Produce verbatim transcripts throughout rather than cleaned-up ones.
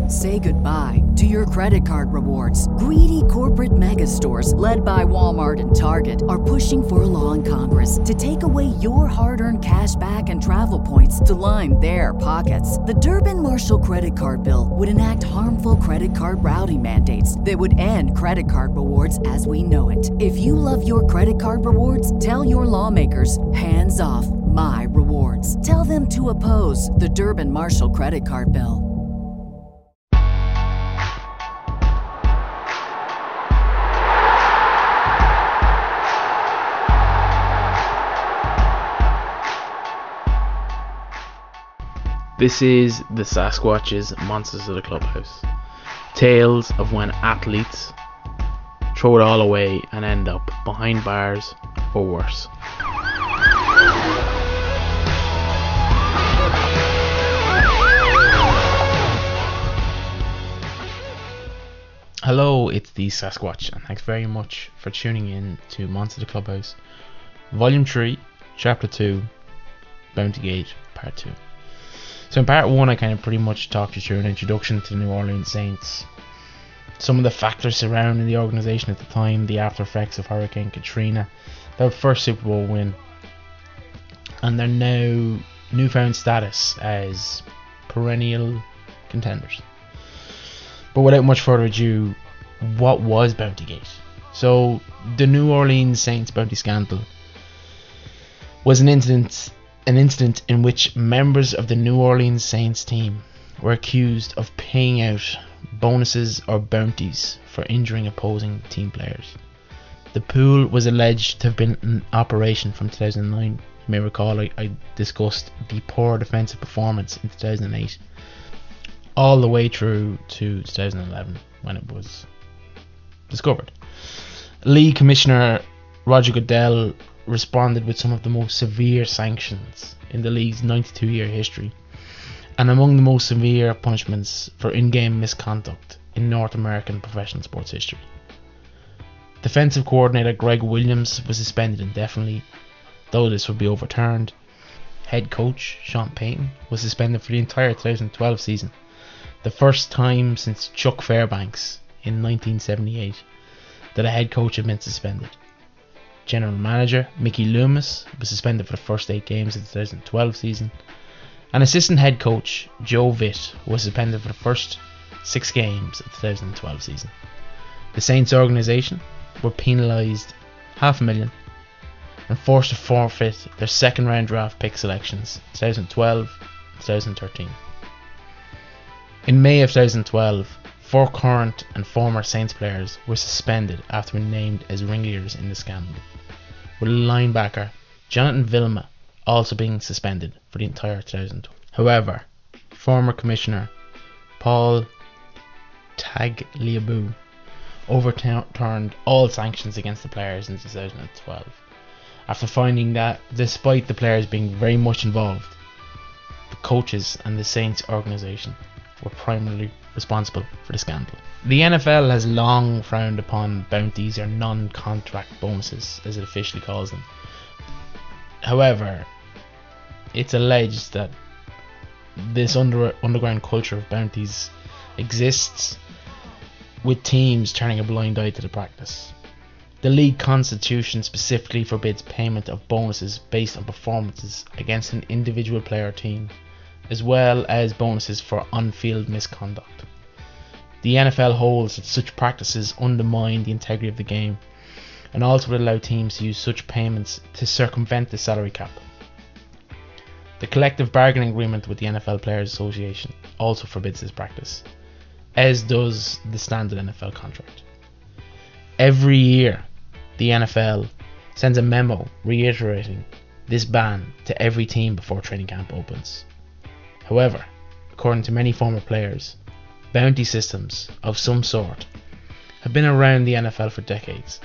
Say goodbye to your credit card rewards. Greedy corporate mega stores, led by Walmart and Target, are pushing for a law in Congress to take away your hard-earned cash back and travel points to line their pockets. The Durbin-Marshall credit card bill would enact harmful credit card routing mandates that would end credit card rewards as we know it. If you love your credit card rewards, tell your lawmakers, hands off my rewards. Tell them to oppose the Durbin-Marshall credit card bill. This is the Sasquatch's Monsters of the Clubhouse. Tales of when athletes throw it all away and end up behind bars or worse. Hello, it's the Sasquatch, and thanks very much for tuning in to Monsters of the Clubhouse, Volume three, Chapter two, Bounty Gate, Part two. So in part one I kind of pretty much talked you through an introduction to the New Orleans Saints, some of the factors surrounding the organisation at the time, the after effects of Hurricane Katrina, their first Super Bowl win, and their now newfound status as perennial contenders. But without much further ado, what was Bountygate? So the New Orleans Saints bounty scandal was an incident An incident in which members of the New Orleans Saints team were accused of paying out bonuses or bounties for injuring opposing team players. The pool was alleged to have been in operation from two thousand nine. You may recall I, I discussed the poor defensive performance in two thousand eight, all the way through to two thousand eleven when it was discovered. League Commissioner Roger Goodell responded with some of the most severe sanctions in the league's ninety-two year history, and among the most severe punishments for in-game misconduct in North American professional sports history. Defensive coordinator Greg Williams was suspended indefinitely, though this would be overturned. Head coach Sean Payton was suspended for the entire two thousand twelve season, the first time since Chuck Fairbanks in nineteen seventy-eight that a head coach had been suspended. General manager Mickey Loomis was suspended for the first eight games of the two thousand twelve season, and assistant head coach Joe Vitt was suspended for the first six games of the two thousand twelve season. The Saints organisation were penalised half a million and forced to forfeit their second round draft pick selections twenty twelve and twenty thirteen. In May of twenty twelve, four current and former Saints players were suspended after being named as ringleaders in the scandal, with linebacker Jonathan Vilma also being suspended for the entire two thousand. However, former Commissioner Paul Tagliabue overturned all sanctions against the players in two thousand twelve after finding that, despite the players being very much involved, the coaches and the Saints organisation were primarily responsible for the scandal. The N F L has long frowned upon bounties or non-contract bonuses, as it officially calls them. However, it's alleged that this under, underground culture of bounties exists, with teams turning a blind eye to the practice. The league constitution specifically forbids payment of bonuses based on performances against an individual player or team, as well as bonuses for on-field misconduct. The N F L holds that such practices undermine the integrity of the game, and also would allow teams to use such payments to circumvent the salary cap. The collective bargaining agreement with the N F L Players Association also forbids this practice, as does the standard N F L contract. Every year, the N F L sends a memo reiterating this ban to every team before training camp opens. However, according to many former players, bounty systems of some sort have been around the N F L for decades,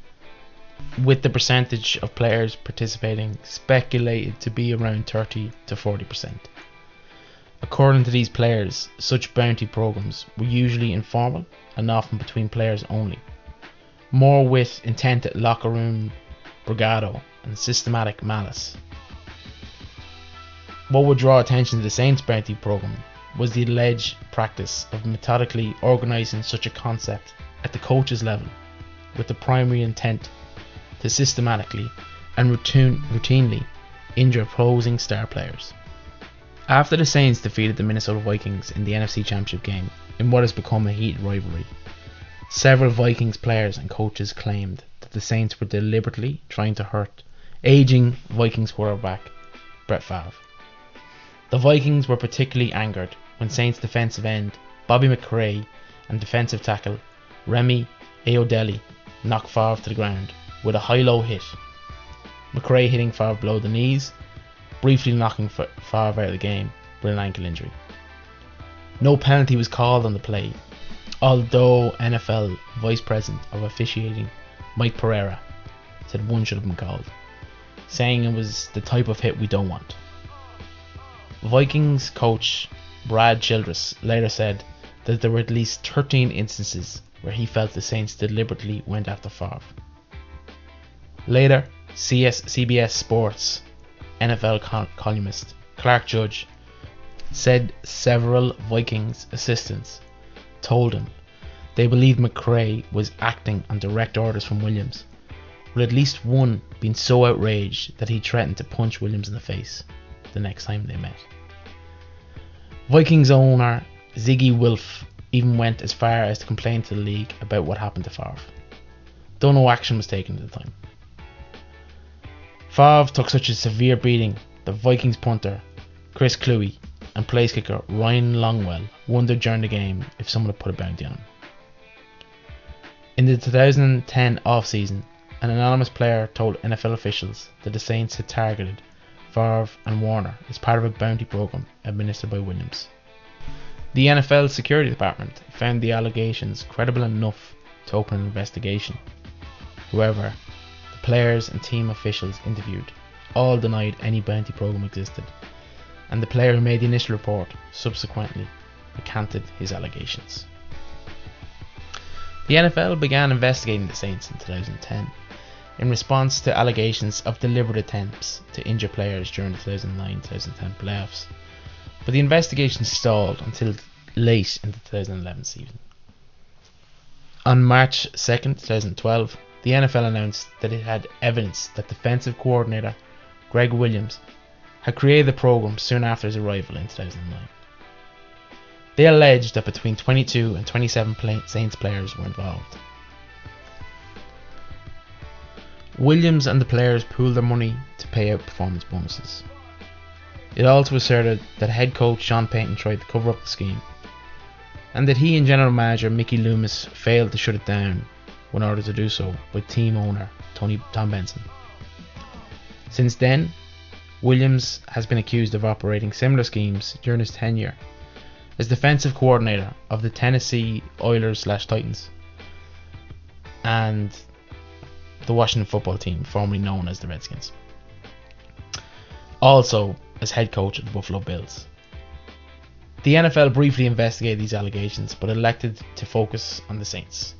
with the percentage of players participating speculated to be around thirty to forty percent. According to these players, such bounty programs were usually informal and often between players only, more with intent at locker room bravado and systematic malice. What would draw attention to the Saints bounty program was the alleged practice of methodically organising such a concept at the coaches level with the primary intent to systematically and routine, routinely injure opposing star players. After the Saints defeated the Minnesota Vikings in the N F C Championship game in what has become a heated rivalry, several Vikings players and coaches claimed that the Saints were deliberately trying to hurt aging Vikings quarterback Brett Favre. The Vikings were particularly angered when Saints defensive end Bobby McCray and defensive tackle Remy Ayodele knocked Favre to the ground with a high-low hit, McCray hitting Favre below the knees, briefly knocking Favre out of the game with an ankle injury. No penalty was called on the play, although N F L Vice President of Officiating Mike Pereira said one should have been called, saying it was the type of hit we don't want. Vikings coach Brad Childress later said that there were at least thirteen instances where he felt the Saints deliberately went after Favre. Later, C S, C B S Sports N F L col- columnist Clark Judge said several Vikings assistants told him they believed McCray was acting on direct orders from Williams, with at least one being so outraged that he threatened to punch Williams in the face the next time they met. Vikings owner Ziggy Wilf even went as far as to complain to the league about what happened to Favre, though no action was taken at the time. Favre took such a severe beating that Vikings punter Chris Cluey and place kicker Ryan Longwell wondered during the game if someone had put a bounty on him. In the two thousand ten off-season, an anonymous player told N F L officials that the Saints had targeted Favre and Warner as part of a bounty program administered by Williams. The N F L Security Department found the allegations credible enough to open an investigation. However, the players and team officials interviewed all denied any bounty program existed, and the player who made the initial report subsequently recanted his allegations. The N F L began investigating the Saints in two thousand ten in response to allegations of deliberate attempts to injure players during the two thousand nine two thousand ten playoffs, but the investigation stalled until late in the two thousand eleven season. On March second, twenty twelve, the N F L announced that it had evidence that defensive coordinator Greg Williams had created the program soon after his arrival in two thousand nine. They alleged that between twenty-two and twenty-seven play- Saints players were involved. Williams and the players pooled their money to pay out performance bonuses. It also asserted that head coach Sean Payton tried to cover up the scheme, and that he and general manager Mickey Loomis failed to shut it down when ordered to do so by team owner Tony Tom Benson. Since then, Williams has been accused of operating similar schemes during his tenure as defensive coordinator of the Tennessee Oilers slash Titans and the Washington football team, formerly known as the Redskins. Also as head coach of the Buffalo Bills. The N F L briefly investigated these allegations but elected to focus on the Saints.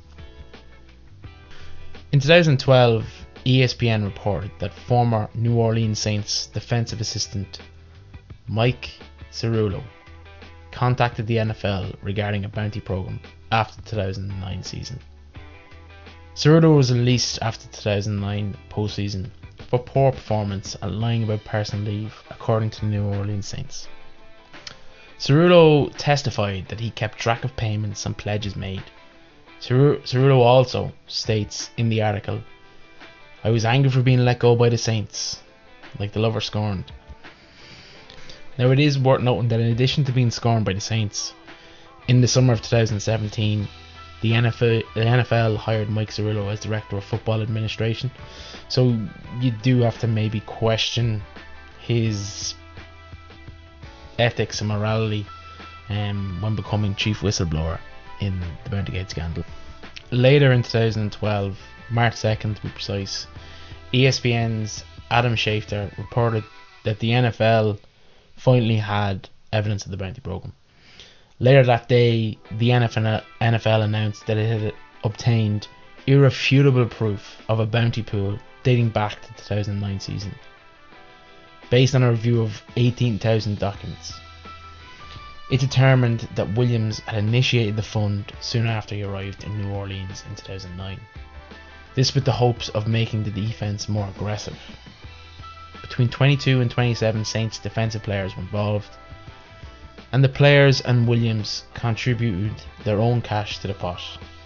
In two thousand twelve, E S P N reported that former New Orleans Saints defensive assistant Mike Cerullo contacted the N F L regarding a bounty program after the two thousand nine season. Cerullo was released after the two thousand nine postseason for poor performance and lying about personal leave, according to the New Orleans Saints. Cerullo testified that he kept track of payments and pledges made. Cerullo also states in the article, "I was angry for being let go by the Saints, like the lover scorned." Now it is worth noting that in addition to being scorned by the Saints, in the summer of two thousand seventeen, the N F L, the N F L hired Mike Cerullo as Director of Football Administration, so you do have to maybe question his ethics and morality um, when becoming chief whistleblower in the Bountygate scandal. Later in two thousand twelve, March second to be precise, E S P N's Adam Schefter reported that the N F L finally had evidence of the bounty program. Later that day, the N F L announced that it had obtained irrefutable proof of a bounty pool dating back to the two thousand nine season, based on a review of eighteen thousand documents. It determined that Williams had initiated the fund soon after he arrived in New Orleans in two thousand nine. This with the hopes of making the defense more aggressive. Between twenty-two and twenty-seven Saints defensive players were involved, and the players and Williams contributed their own cash to the pot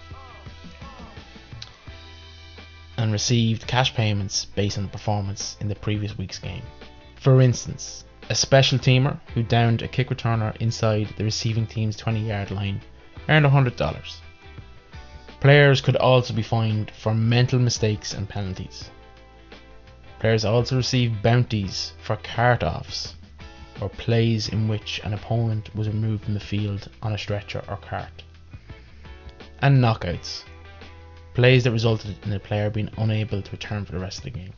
and received cash payments based on performance in the previous week's game. For instance, a special teamer who downed a kick returner inside the receiving team's twenty yard line earned one hundred dollars. Players could also be fined for mental mistakes and penalties. Players also received bounties for cart-offs, or plays in which an opponent was removed from the field on a stretcher or cart. And knockouts, plays that resulted in a player being unable to return for the rest of the game.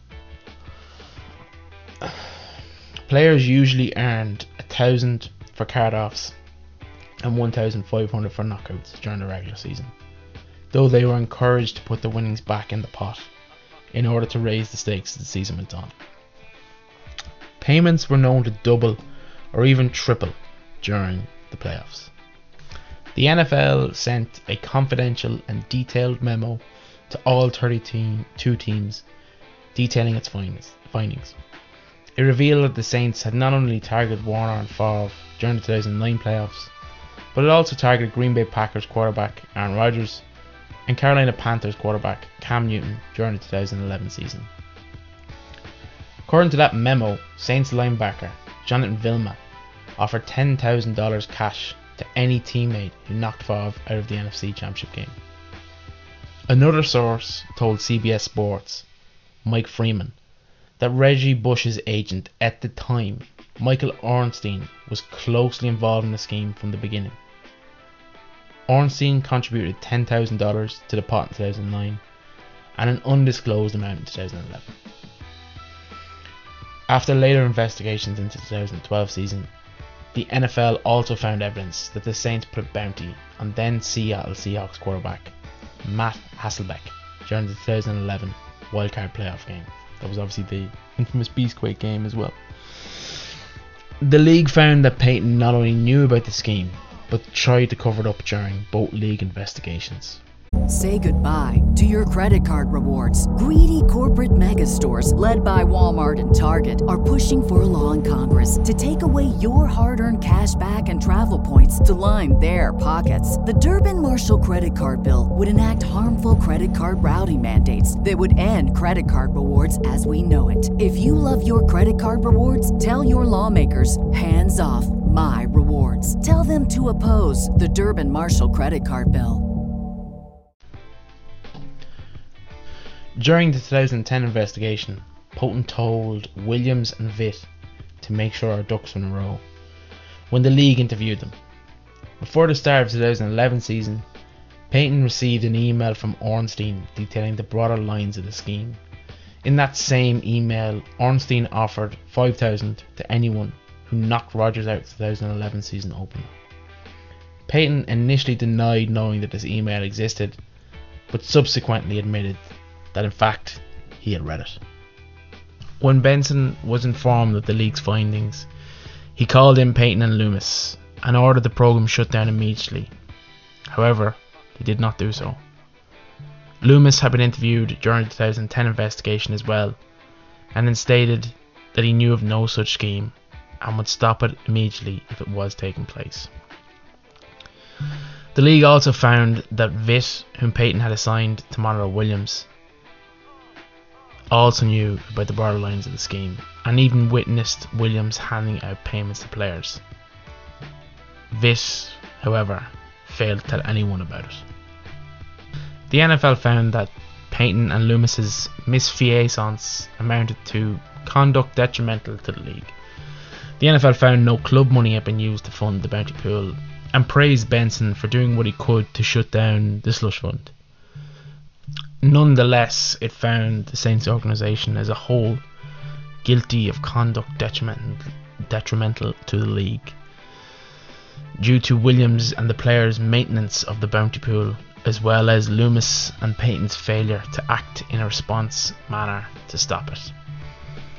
Players usually earned one thousand dollars for cart-offs and one thousand five hundred dollars for knockouts during the regular season, though they were encouraged to put the winnings back in the pot in order to raise the stakes as the season went on. Payments were known to double or even triple during the playoffs. The N F L sent a confidential and detailed memo to all thirty-two teams detailing its findings. It revealed that the Saints had not only targeted Warner and Favre during the two thousand nine playoffs, but it also targeted Green Bay Packers quarterback Aaron Rodgers and Carolina Panthers quarterback Cam Newton during the two thousand eleven season. According to that memo, Saints linebacker Jonathan Vilma offered ten thousand dollars cash to any teammate who knocked Favre out of the N F C Championship game. Another source told C B S Sports, Mike Freeman, that Reggie Bush's agent at the time, Michael Ornstein, was closely involved in the scheme from the beginning. Ornstein contributed ten thousand dollars to the pot in two thousand nine and an undisclosed amount in two thousand eleven. After later investigations into the two thousand twelve season, the N F L also found evidence that the Saints put a bounty on then Seattle Seahawks quarterback Matt Hasselbeck during the two thousand eleven wildcard playoff game. That was obviously the infamous Beastquake game as well. The league found that Peyton not only knew about the scheme, but tried to cover it up during both league investigations. Say goodbye to your credit card rewards. Greedy corporate mega stores, led by Walmart and Target, are pushing for a law in Congress to take away your hard-earned cash back and travel points to line their pockets. The Durbin-Marshall credit card bill would enact harmful credit card routing mandates that would end credit card rewards as we know it. If you love your credit card rewards, tell your lawmakers, hands off my rewards. Tell them to oppose the Durbin-Marshall credit card bill. During the two thousand ten investigation, Peyton told Williams and Vitt to make sure our ducks were in a row when the league interviewed them. Before the start of the two thousand eleven season, Peyton received an email from Ornstein detailing the broader lines of the scheme. In that same email, Ornstein offered five thousand dollars to anyone who knocked Rodgers out of the two thousand eleven season opener. Peyton initially denied knowing that this email existed, but subsequently admitted that in fact he had read it. When Benson was informed of the league's findings, he called in Peyton and Loomis and ordered the program shut down immediately. However, they did not do so. Loomis had been interviewed during the two thousand ten investigation as well, and then stated that he knew of no such scheme and would stop it immediately if it was taking place. The league also found that Vitt, whom Peyton had assigned to monitor Williams, also knew about the broader lines of the scheme and even witnessed Williams handing out payments to players. Vitt, however, failed to tell anyone about it. The N F L found that Peyton and Loomis's misfeasance amounted to conduct detrimental to the league. The N F L found no club money had been used to fund the bounty pool and praised Benson for doing what he could to shut down the slush fund. Nonetheless, it found the Saints organisation as a whole guilty of conduct detrimental, detrimental to the league due to Williams and the players' maintenance of the bounty pool, as well as Loomis and Peyton's failure to act in a response manner to stop it.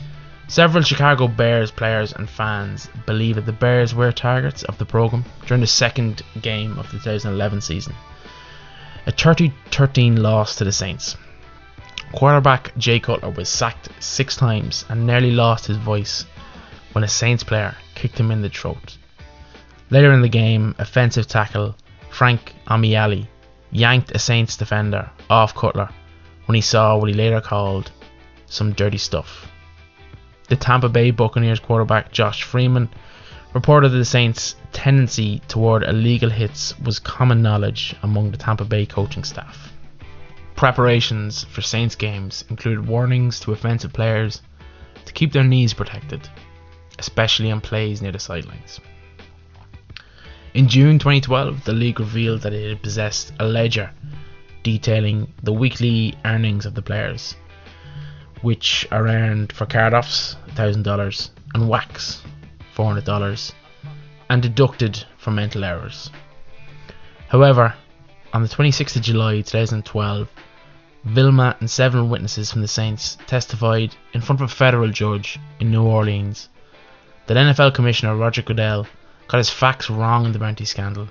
Several Chicago Bears players and fans believe that the Bears were targets of the program during the second game of the twenty eleven season, a thirty thirteen loss to the Saints. Quarterback Jay Cutler was sacked six times and nearly lost his voice when a Saints player kicked him in the throat. Later in the game, offensive tackle Frank Amiali yanked a Saints defender off Cutler when he saw what he later called some dirty stuff. The Tampa Bay Buccaneers quarterback Josh Freeman reported that the Saints' tendency toward illegal hits was common knowledge among the Tampa Bay coaching staff. Preparations for Saints games included warnings to offensive players to keep their knees protected, especially on plays near the sidelines. In June twenty twelve, the league revealed that it had possessed a ledger detailing the weekly earnings of the players, which are earned for card-offs one thousand dollars and wax four hundred dollars, and deducted for mental errors. However, on the twenty-sixth of July twenty twelve, Vilma and several witnesses from the Saints testified in front of a federal judge in New Orleans that N F L Commissioner Roger Goodell got his facts wrong in the bounty scandal.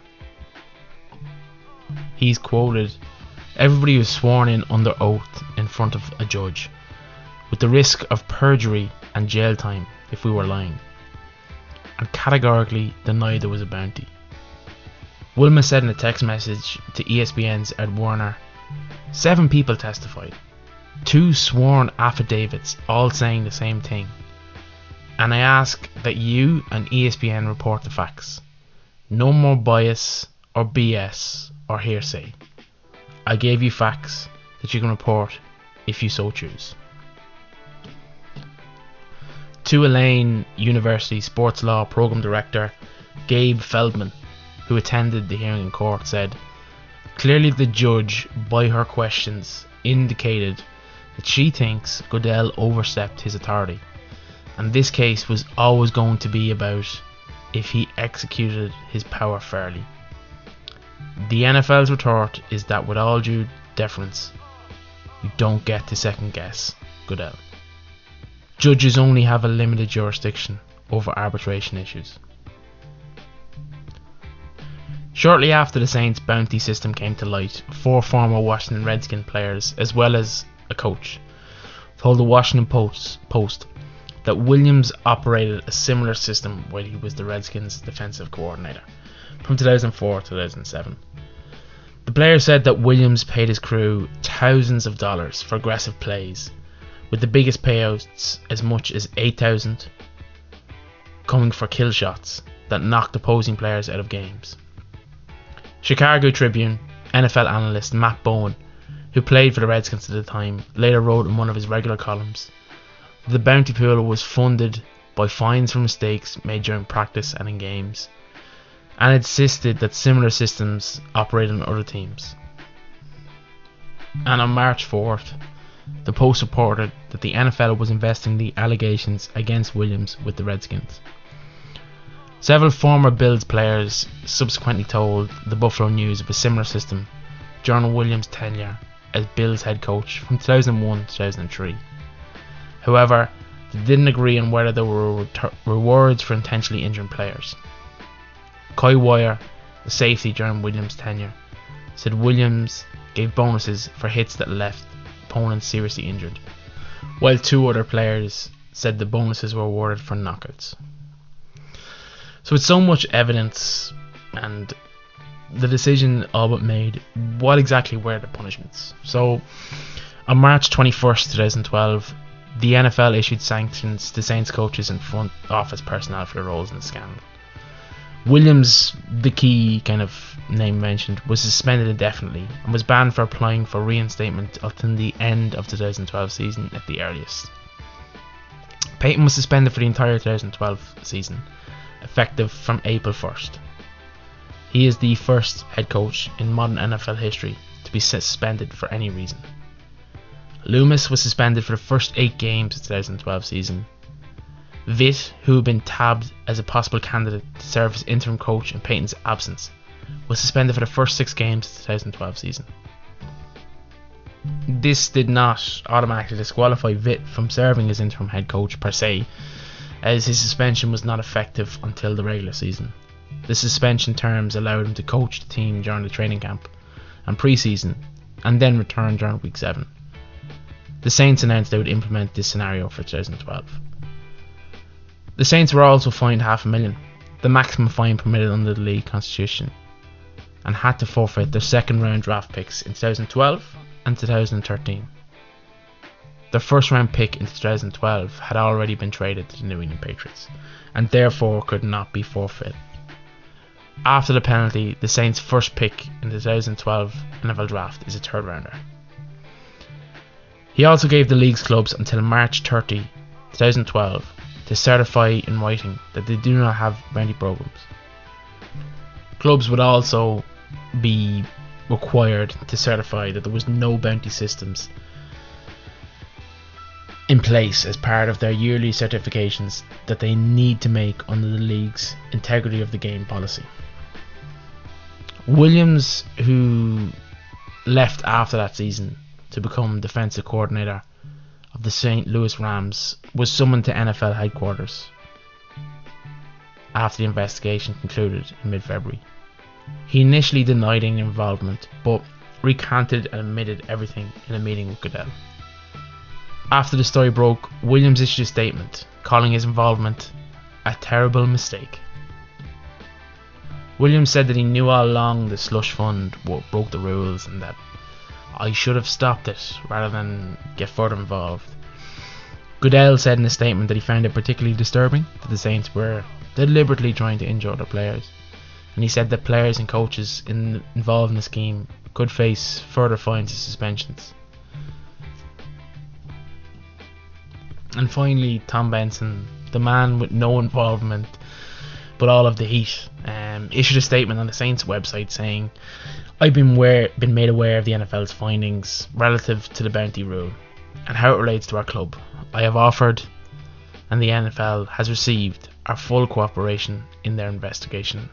He's quoted, "Everybody was sworn in under oath in front of a judge, with the risk of perjury and jail time if we were lying, and categorically denied there was a bounty." Wilma said in a text message to E S P N's Ed Werner, "Seven people testified, two sworn affidavits all saying the same thing, and I ask that you and E S P N report the facts. No more bias or B S or hearsay. I gave you facts that you can report if you so choose." Tulane University Sports Law Program Director Gabe Feldman, who attended the hearing in court, said, "Clearly the judge, by her questions, indicated that she thinks Goodell overstepped his authority, and this case was always going to be about if he executed his power fairly. The N F L's retort is that with all due deference, you don't get to second guess Goodell. Judges only have a limited jurisdiction over arbitration issues." Shortly after the Saints' bounty system came to light, four former Washington Redskins players, as well as a coach, told the Washington Post, Post that Williams operated a similar system while he was the Redskins' defensive coordinator from two thousand four to two thousand seven. The player said that Williams paid his crew thousands of dollars for aggressive plays, with the biggest payouts as much as eight thousand dollars coming for kill shots that knocked opposing players out of games. Chicago Tribune N F L analyst Matt Bowen, who played for the Redskins at the time, later wrote in one of his regular columns that the bounty pool was funded by fines for mistakes made during practice and in games, and insisted that similar systems operated on other teams. And on March fourth, the Post reported that the N F L was investigating the allegations against Williams with the Redskins. Several former Bills players subsequently told the Buffalo News of a similar system during Williams' tenure as Bills head coach from two thousand one to two thousand three. However, they didn't agree on whether there were ret- rewards for intentionally injuring players. Kai Wire, the safety during Williams' tenure, said Williams gave bonuses for hits that left opponents seriously injured, while two other players said the bonuses were awarded for knockouts. So with so much evidence and the decision all but made, what exactly were the punishments? So on March twenty-first, twenty twelve, the N F L issued sanctions to Saints coaches and front office personnel for their roles in the scandal. Williams, the key kind of name mentioned, was suspended indefinitely and was banned for applying for reinstatement until the end of the twenty twelve season at the earliest. Peyton was suspended for the entire twenty twelve season, effective from April first. He is the first head coach in modern N F L history to be suspended for any reason. Loomis was suspended for the first eight games of the twenty twelve season. Vitt, who had been tabbed as a possible candidate to serve as interim coach in Peyton's absence, was suspended for the first six games of the twenty twelve season. this did not automatically disqualify Vitt from serving as interim head coach per se, as his suspension was not effective until the regular season. The suspension terms allowed him to coach the team during the training camp and pre-season, and then return during week seven. The Saints announced they would implement this scenario for twenty twelve. The Saints were also fined half a million, the maximum fine permitted under the league constitution, and had to forfeit their second round draft picks in twenty twelve and twenty thirteen. Their first round pick in twenty twelve had already been traded to the New England Patriots, and therefore could not be forfeited. After the penalty, the Saints' first pick in the twenty twelve N F L draft is a third rounder. He also gave the league's clubs until March thirtieth, twenty twelve to certify in writing that they do not have bounty programs. Clubs would also be required to certify that there was no bounty systems in place as part of their yearly certifications that they need to make under the league's integrity of the game policy. Williams, who left after that season to become defensive coordinator of the Saint Louis Rams, was summoned to N F L headquarters after the investigation concluded in mid-February. He initially denied any involvement, but recanted and admitted everything in a meeting with Goodell. After the story broke, Williams issued a statement calling his involvement a terrible mistake. Williams said that he knew all along the slush fund broke the rules and that I should have stopped it rather than get further involved. Goodell said in a statement that he found it particularly disturbing that the Saints were deliberately trying to injure their players, and he said that players and coaches in, involved in the scheme could face further fines and suspensions. And finally, Tom Benson, the man with no involvement but all of the heat, um, issued a statement on the Saints website saying, I've been, aware, been made aware of the N F L's findings relative to the bounty rule and how it relates to our club. I have offered, and the N F L has received, our full cooperation in their investigation.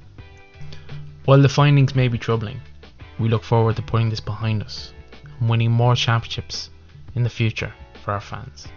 While the findings may be troubling, we look forward to putting this behind us and winning more championships in the future for our fans.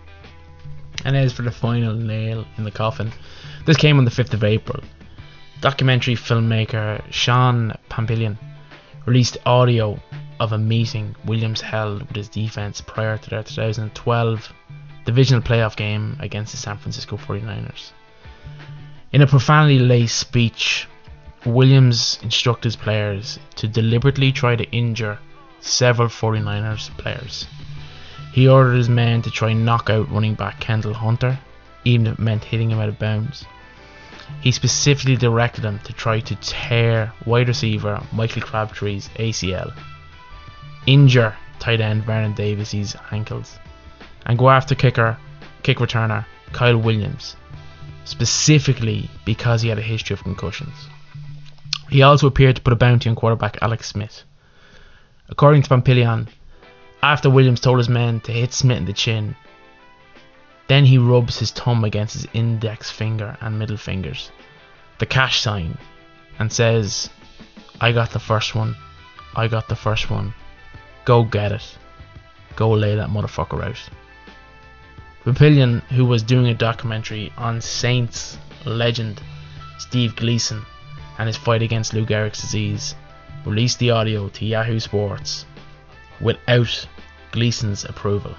And as for the final nail in the coffin, this came on the fifth of April. Documentary filmmaker Sean Pampillion released audio of a meeting Williams held with his defense prior to their twenty twelve divisional playoff game against the San Francisco forty-niners. In a profanity laced speech, Williams instructed his players to deliberately try to injure several forty-niners players. He ordered his men to try and knock out running back Kendall Hunter, even if it meant hitting him out of bounds. He specifically directed them to try to tear wide receiver Michael Crabtree's A C L, injure tight end Vernon Davis' ankles, and go after kicker, kick returner Kyle Williams, specifically because he had a history of concussions. He also appeared to put a bounty on quarterback Alex Smith. According to Pampillion, after Williams told his men to hit Smith in the chin, then he rubs his thumb against his index finger and middle fingers, the cash sign, and says, I got the first one, I got the first one, go get it, go lay that motherfucker out. Pampillion, who was doing a documentary on Saints legend Steve Gleason and his fight against Lou Gehrig's disease, released the audio to Yahoo Sports without Gleason's approval.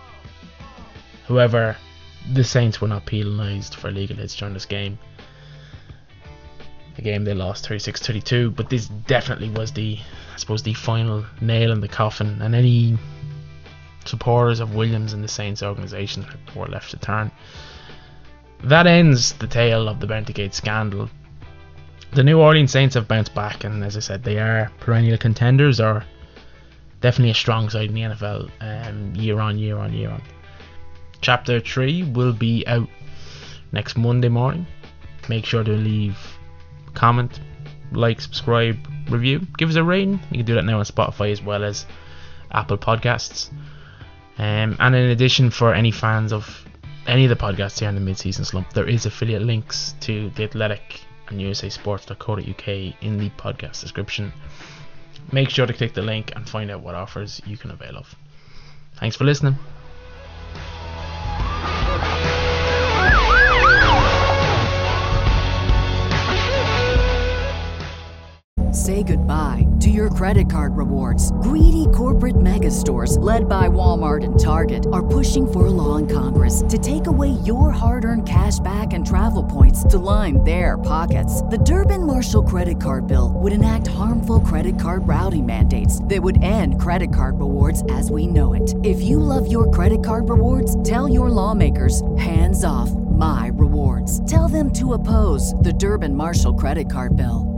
However, the Saints were not penalised for illegal hits during this game. The game they lost thirty-six thirty-two, but this definitely was the, I suppose, the final nail in the coffin, and any supporters of Williams and the Saints organisation were left to turn. That ends the tale of the Bountygate scandal. The New Orleans Saints have bounced back, and as I said, they are perennial contenders, or definitely a strong side in the N F L, um, year on year on year on. Chapter three will be out next Monday morning. Make sure to leave a comment, like, subscribe, review, give us a rating. You can do that now on Spotify as well as Apple Podcasts. Um, and in addition, for any fans of any of the podcasts here in the mid-season slump, there is affiliate links to The Athletic and U S A Sports dot co dot U K in the podcast description. make sure to click the link and find out what offers you can avail of. Thanks for listening. Say goodbye to your credit card rewards. Greedy corporate mega stores, led by Walmart and Target, are pushing for a law in Congress to take away your hard-earned cash back and travel points to line their pockets. The Durbin-Marshall credit card bill would enact harmful credit card routing mandates that would end credit card rewards as we know it. If you love your credit card rewards, tell your lawmakers, hands off my rewards. Tell them to oppose the Durbin-Marshall credit card bill.